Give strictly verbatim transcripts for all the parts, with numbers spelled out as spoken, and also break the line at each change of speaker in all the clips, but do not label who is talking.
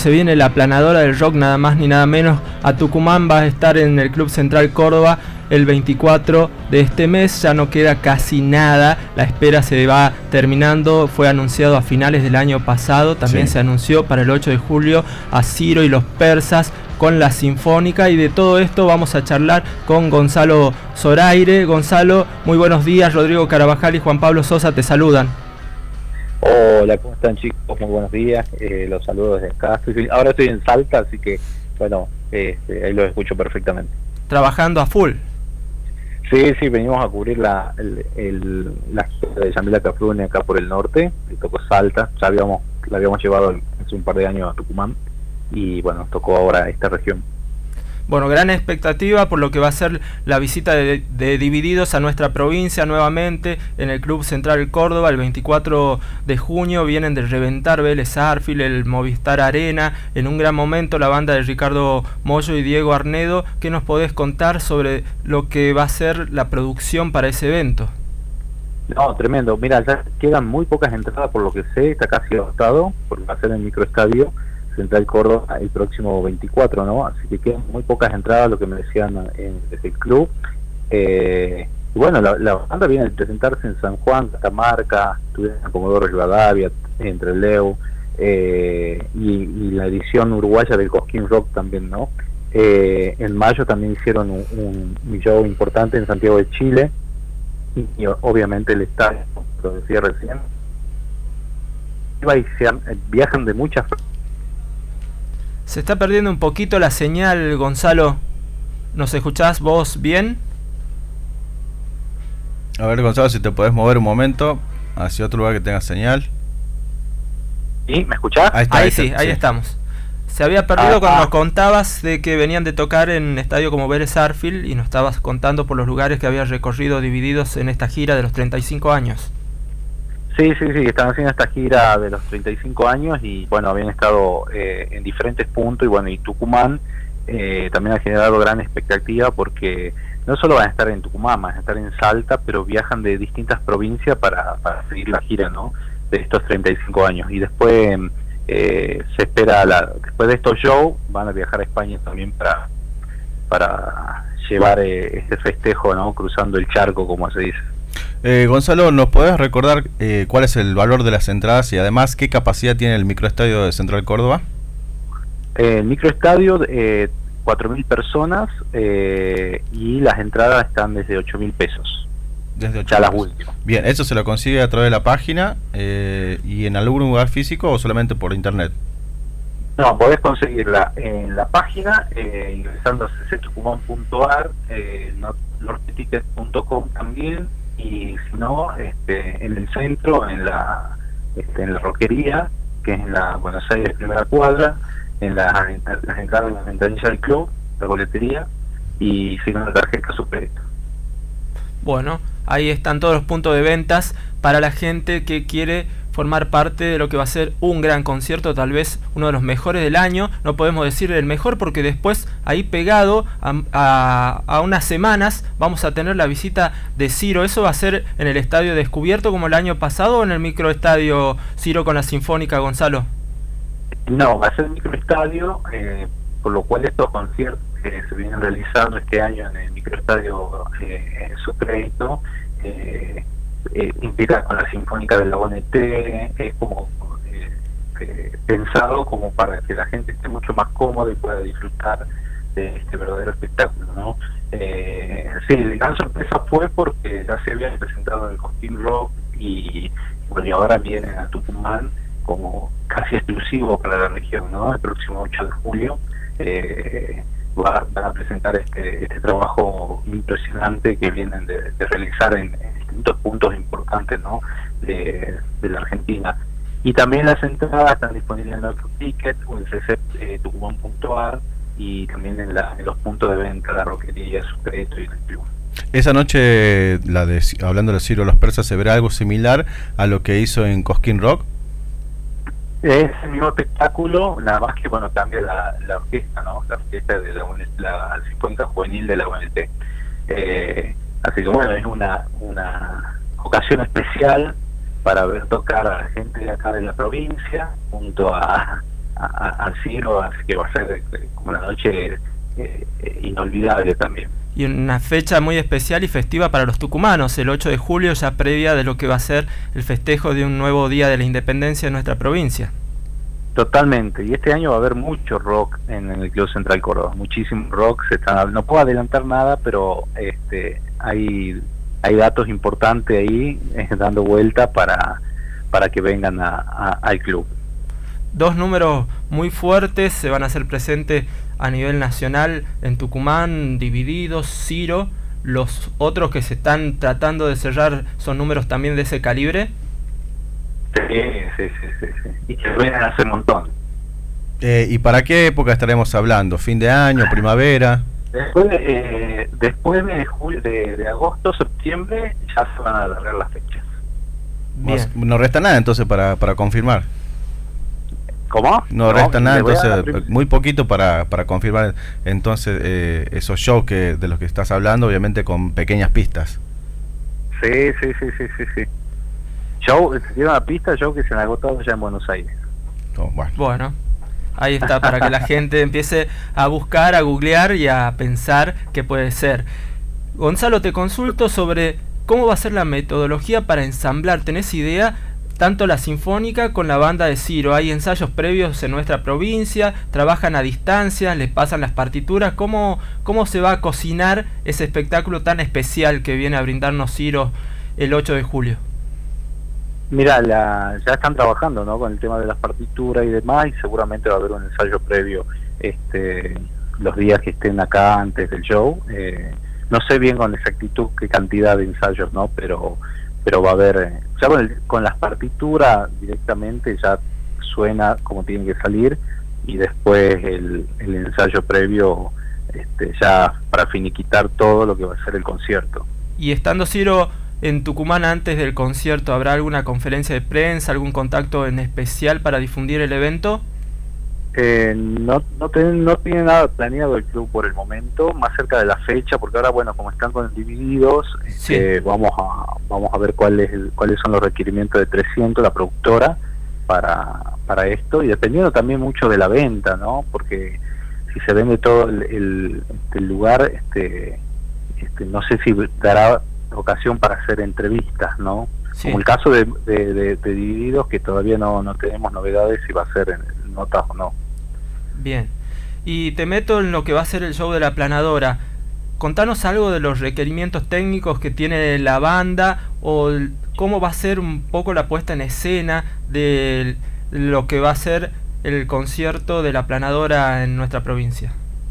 se viene la aplanadora del rock, nada más ni nada menos. A Tucumán va a estar en el Club Central Córdoba el veinticuatro de este mes, ya no queda casi nada, la espera se va terminando, fue anunciado a finales del año pasado, también sí. Se anunció para el ocho de julio a Ciro y los Persas con la Sinfónica, y de todo esto vamos a charlar con Gonzalo Zoraire. Gonzalo, muy buenos días, Rodrigo Carabajal y Juan Pablo Sosa te saludan.
Hola, ¿cómo están, chicos? Muy buenos días, eh, los saludos desde acá. Estoy, ahora estoy en Salta, así que, bueno, este, ahí los escucho perfectamente.
¿Trabajando a full?
Sí, sí, venimos a cubrir la el, el, la gira de Yamila Cafrune acá por el norte, le tocó Salta, ya habíamos la habíamos llevado hace un par de años a Tucumán, y bueno, nos tocó ahora esta región.
Bueno, gran expectativa por lo que va a ser la visita de, de Divididos a nuestra provincia nuevamente en el Club Central Córdoba el veinticuatro de junio. Vienen de reventar Vélez Sarsfield, el Movistar Arena, en un gran momento la banda de Ricardo Mollo y Diego Arnedo. ¿Qué nos podés contar sobre lo que va a ser la producción para ese evento?
No, tremendo. Mira, ya quedan muy pocas entradas por lo que sé, está casi agotado, porque va a ser en el microestadio Central Córdoba el próximo veinticuatro, ¿no? Así que quedan muy pocas entradas, lo que me decían en, desde el club. Eh, y bueno, la, la banda viene a presentarse en San Juan, Catamarca, estuvieron en Comodoro Rivadavia, Entre Leu, eh, y, y la edición uruguaya del Cosquín Rock también, ¿no? Eh, en mayo también hicieron un, un, un show importante en Santiago de Chile, y, y obviamente el estadio, lo decía recién, y se, viajan de muchas.
Se está perdiendo un poquito la señal, Gonzalo. ¿Nos escuchás vos bien?
A ver, Gonzalo, si te podés mover un momento hacia otro lugar que tenga señal.
¿Sí? ¿Me escuchás?
Ahí, está, ahí, ahí sí, sí, ahí estamos. Se había perdido ah, cuando ah. nos contabas de que venían de tocar en estadio como Vélez Sarsfield, y nos estabas contando por los lugares que habías recorrido Divididos en esta gira de los treinta y cinco años.
Sí, sí, sí, están haciendo esta gira de los treinta y cinco años, y bueno, habían estado eh, en diferentes puntos, y bueno, y Tucumán eh, también ha generado gran expectativa, porque no solo van a estar en Tucumán, van a estar en Salta, pero viajan de distintas provincias para, para seguir la gira, ¿no?, de estos treinta y cinco años, y después eh, se espera, la, después de estos shows, van a viajar a España también para, para llevar eh, este festejo, ¿no?, cruzando el charco, como se dice.
Eh, Gonzalo, ¿nos podés recordar eh, cuál es el valor de las entradas y además qué capacidad tiene el microestadio de Central Córdoba?
Eh, el microestadio, eh, cuatro mil personas, eh, y las entradas están desde ocho mil pesos.
Desde ocho
ya las últimas.
Bien, ¿eso se lo consigue a través de la página eh, y en algún lugar físico o solamente por internet?
No, podés conseguirla en la página, eh, ingresando a c c tucumán punto a r, eh, norte ticket punto com también, y si no, este, en el centro, en la este, en la roquería, que es en la Buenos Aires primera cuadra, en la, en las entradas de la ventanilla del club, la boletería, y si no, la tarjeta Supereto.
Bueno, ahí están todos los puntos de ventas para la gente que quiere formar parte de lo que va a ser un gran concierto, tal vez uno de los mejores del año. No podemos decir el mejor porque después, ahí pegado a, a, a unas semanas, vamos a tener la visita de Ciro. ¿Eso va a ser en el estadio Descubierto como el año pasado o en el microestadio Ciro con la Sinfónica, Gonzalo?
No, va a ser microestadio, eh, por lo cual estos conciertos que se vienen realizando este año en el microestadio eh, Supereto, eh, Eh, implica con la Sinfónica de la O N T, es como eh, eh, pensado como para que la gente esté mucho más cómoda y pueda disfrutar de este verdadero espectáculo, ¿no? Eh, sí, la gran sorpresa fue porque ya se había presentado en el Cosquín Rock, y bueno, y ahora vienen a Tucumán como casi exclusivo para la región, ¿no? El próximo ocho de julio eh, va, van a presentar este, este trabajo impresionante que vienen de, de realizar en, en distintos puntos importantes, ¿no?, de, de la Argentina. Y también las entradas están disponibles en nuestro ticket o en c c tucumán punto a r, y también en, la, en los puntos de venta, la roquería, Supereto y el club.
Esa noche, la de hablando de Ciro los Persas, ¿se verá algo similar a lo que hizo en Cosquín Rock?
Es el mismo espectáculo, nada más que bueno, cambia la, la orquesta, ¿no? La orquesta de la, la Sinfónica Juvenil de la O N T. Eh, así que bueno, es una, una ocasión especial para ver tocar a la gente de acá de la provincia, junto a, a, a, a Ciro, así que va a ser eh, como una noche eh, eh, inolvidable también.
Y una fecha muy especial y festiva para los tucumanos, el ocho de julio, ya previa de lo que va a ser el festejo de un nuevo día de la independencia de nuestra provincia.
Totalmente, y este año va a haber mucho rock en, en el Club Central Córdoba, muchísimo rock, se está, no puedo adelantar nada, pero este hay hay datos importantes ahí eh, dando vuelta para, para que vengan a, a, al club.
Dos números muy fuertes se van a hacer presentes a nivel nacional en Tucumán, Divididos, Ciro. Los otros que se están tratando de cerrar son números también de ese calibre.
Sí, sí, sí, sí, sí. Y que vienen hace un montón.
Eh, ¿Y para qué época estaremos hablando? ¿Fin de año, primavera?
Después de, eh, después de, julio, de, de agosto, septiembre, ya se van a alargar las fechas.
Bien. No, no resta nada entonces para, para confirmar.
¿Cómo?
No, no resta nada, entonces muy poquito para, para confirmar entonces eh, esos shows que, de los que estás hablando, obviamente con pequeñas pistas.
Sí, sí, sí, sí, sí, sí. Show, se tiene una pista, show que se han agotado ya en Buenos Aires.
Oh, bueno.
bueno, ahí está, para que la gente empiece a buscar, a googlear y a pensar qué puede ser. Gonzalo, te consulto sobre cómo va a ser la metodología para ensamblar. ¿Tenés idea? Tanto la sinfónica con la banda de Ciro, hay ensayos previos en nuestra provincia, trabajan a distancia, les pasan las partituras. ¿Cómo, cómo se va a cocinar ese espectáculo tan especial que viene a brindarnos Ciro el ocho de julio?
Mira, la, ya están trabajando, ¿no?, con el tema de las partituras y demás, y seguramente va a haber un ensayo previo este, los días que estén acá antes del show. Eh, no sé bien con exactitud qué cantidad de ensayos, ¿no?, pero pero va a haber, ya con, el, con las partituras directamente ya suena como tiene que salir, y después el, el ensayo previo este, ya para finiquitar todo lo que va a ser el concierto.
Y estando Ciro en Tucumán antes del concierto, ¿habrá alguna conferencia de prensa, algún contacto en especial para difundir el evento?
Eh, no no, ten, no tiene nada planeado el club por el momento, más cerca de la fecha, porque ahora, bueno, como están con Divididos,
sí.
eh, vamos a vamos a ver cuál es el, cuáles son los requerimientos de trescientos, la productora, para para esto, y dependiendo también mucho de la venta, ¿no? Porque si se vende todo el, el, el lugar, este, este no sé si dará ocasión para hacer entrevistas, ¿no? Sí. Como el caso de, de, de, de Divididos, que todavía no, no tenemos novedades si va a ser en notas o no.
Bien, y te meto en lo que va a ser el show de la planadora. Contanos algo de los requerimientos técnicos que tiene la banda, o cómo va a ser un poco la puesta en escena de lo que va a ser el concierto de la planadora en nuestra provincia.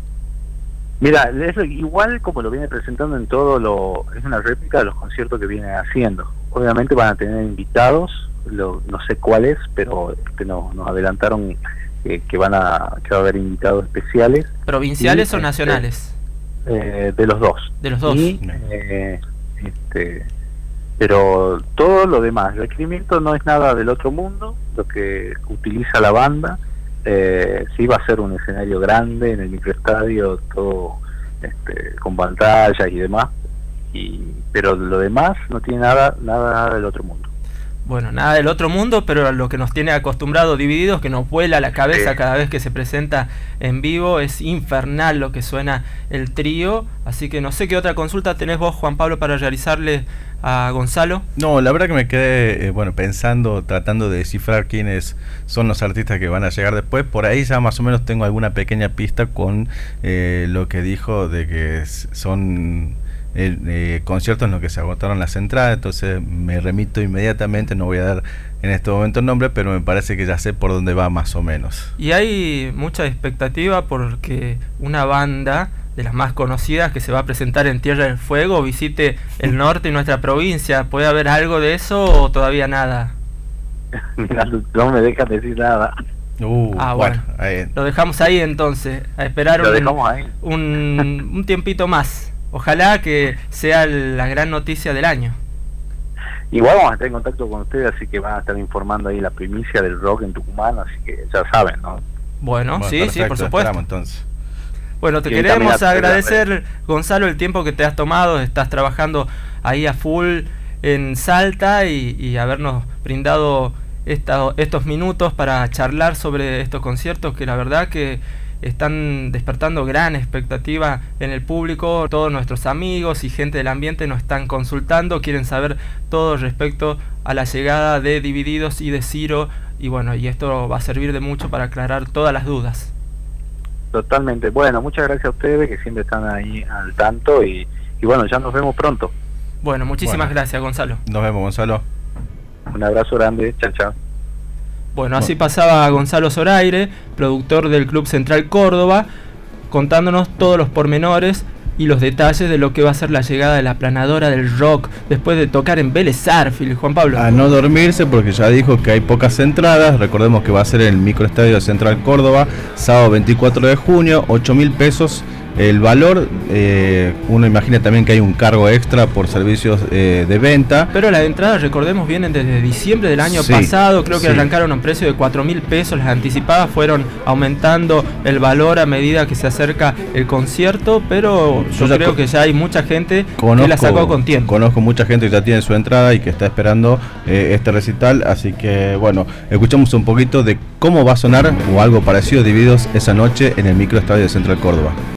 Mira, es igual como lo viene presentando en todo, lo es una réplica de los conciertos que viene haciendo. Obviamente van a tener invitados, lo, no sé cuáles, pero este, no, nos adelantaron eh, que van a que va a haber invitados especiales.
¿Provinciales
y,
o nacionales?
Eh, de los dos.
De los dos.
Y, eh, este, pero todo lo demás, el requerimiento no es nada del otro mundo, lo que utiliza la banda. Eh, sí va a ser un escenario grande en el microestadio, todo este, con pantallas y demás, y, pero lo demás no tiene nada, nada, nada del otro mundo.
Bueno, nada del otro mundo, pero lo que nos tiene acostumbrado Divididos, que nos vuela la cabeza sí. cada vez que se presenta en vivo, es infernal lo que suena el trío. Así que no sé qué otra consulta tenés vos, Juan Pablo, para realizarle a Gonzalo.
No, la verdad que me quedé eh, bueno pensando, tratando de descifrar quiénes son los artistas que van a llegar después. Por ahí ya más o menos tengo alguna pequeña pista con eh, lo que dijo de que son Eh, eh, conciertos en los que se agotaron las entradas, entonces me remito inmediatamente, no voy a dar en este momento el nombre, pero me parece que ya sé por dónde va más o menos.
Y hay mucha expectativa porque una banda de las más conocidas que se va a presentar en Tierra del Fuego visite el norte y nuestra provincia. ¿Puede haber algo de eso o todavía nada?
Mira, no me dejan decir nada.
Uh, ah, bueno, bueno. Ahí. Lo dejamos ahí entonces, a esperar
Lo
un,
dejamos ahí.
un, un tiempito más. Ojalá que sea la gran noticia del año.
Igual vamos a estar en contacto con ustedes, así que van a estar informando ahí la primicia del rock en Tucumán, así que ya saben, ¿no?
Bueno, bueno sí, perfecto, sí, por supuesto.
Entonces.
Bueno, te y queremos agradecer, Gonzalo, el tiempo que te has tomado. Estás trabajando ahí a full en Salta y, y habernos brindado esta, estos minutos para charlar sobre estos conciertos que la verdad que están despertando gran expectativa en el público. Todos nuestros amigos y gente del ambiente nos están consultando, quieren saber todo respecto a la llegada de Divididos y de Ciro, y bueno, y esto va a servir de mucho para aclarar todas las dudas.
Totalmente. Bueno, muchas gracias a ustedes que siempre están ahí al tanto, y, y bueno, ya nos vemos pronto.
Bueno, muchísimas
Bueno,
gracias, Gonzalo.
Nos vemos, Gonzalo.
Un abrazo grande, chao, chao.
Bueno, así pasaba Gonzalo Zoraire, productor del Club Central Córdoba, contándonos todos los pormenores y los detalles de lo que va a ser la llegada de la aplanadora del rock después de tocar en Vélez Sarsfield. Juan Pablo.
A no dormirse, porque ya dijo que hay pocas entradas. Recordemos que va a ser en el microestadio de Central Córdoba, sábado veinticuatro de junio, ocho mil pesos el valor. Eh, uno imagina también que hay un cargo extra por servicios eh, de venta.
Pero las entradas, recordemos, vienen desde diciembre del año
Sí,
pasado. Creo que
sí.
arrancaron a un precio de cuatro mil pesos. Las anticipadas fueron aumentando el valor a medida que se acerca el concierto. Pero yo,
Yo ya
creo
co-
que ya hay mucha gente
Conozco,
que la sacó con tiempo.
Conozco mucha gente que ya tiene su entrada y que está esperando eh, este recital. Así que bueno, escuchamos un poquito de cómo va a sonar o algo parecido Divididos esa noche en el microestadio de Central Córdoba.